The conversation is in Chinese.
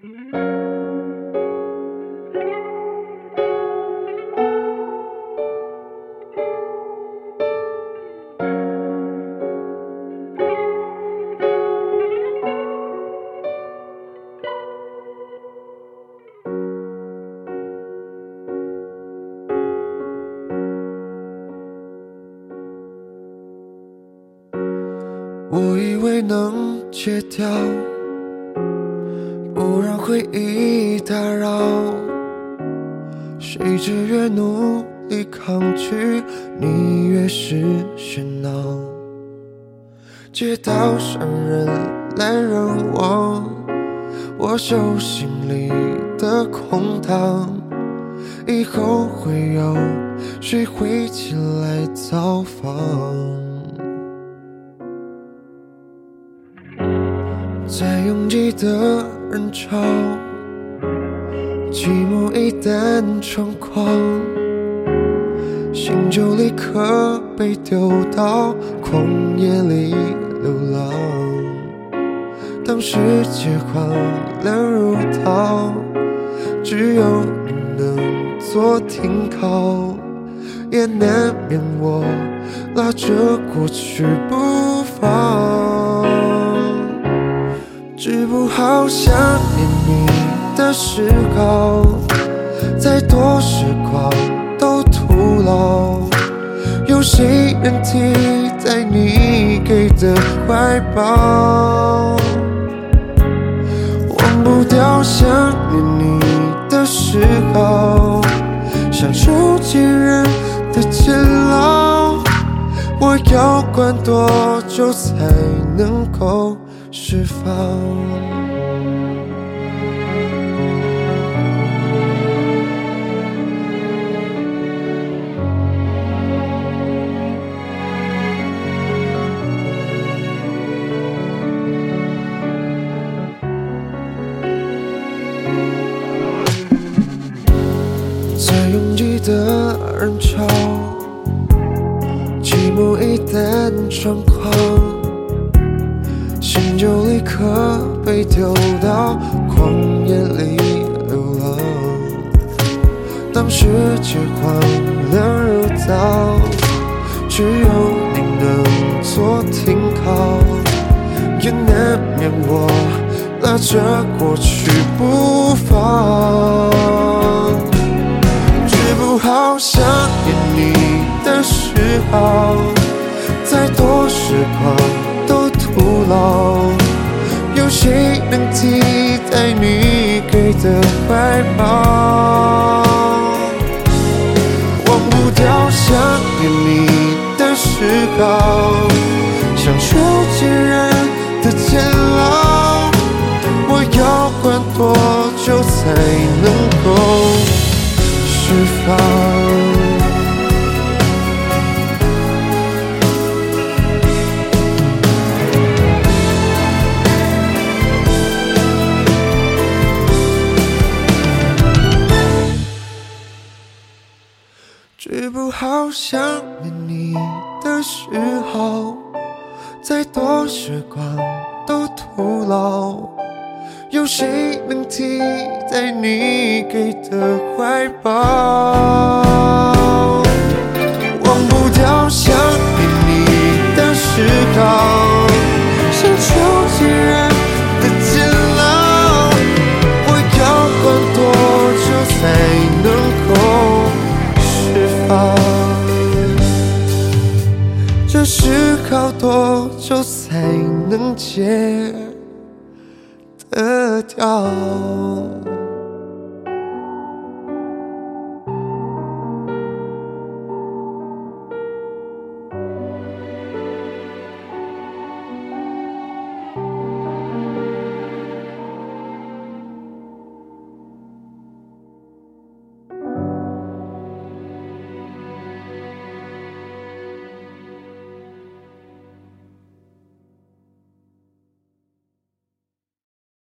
我以为能戒掉，不让回忆打扰，谁知越努力抗拒，你越是喧闹。街道上人来人往，我手心里的空荡，以后会有谁会前来造访？在拥挤的人潮，寂寞一旦猖狂，心就立刻被丢到旷野里流浪。当世界荒凉如岛，只有你能做停靠，也难免我拉着过去不放。治不好想念你的嗜好，再多时光都徒劳，有谁能替代你给的怀抱？忘不掉想念你的嗜好，享受几人的煎熬，我要关多久才能够释放？在拥挤的人潮，寂寞一旦猖狂，心就立刻被丢到旷野里流浪。当世界荒凉如岛，只有你能做停靠，也难免我拉着过去不放。治不好想念你的嗜好，再多时光都徒劳，有谁能替代你给的怀抱？忘不掉想念你的嗜好，享受几人的煎熬，我要关多久才能够释放？治不好想念你的嗜好，再多时光都徒劳，有谁能替代你给的怀抱？忘不掉想念你的嗜好，享受几人的煎熬，我要关多久才能够释放？这是靠多久才能戒得掉？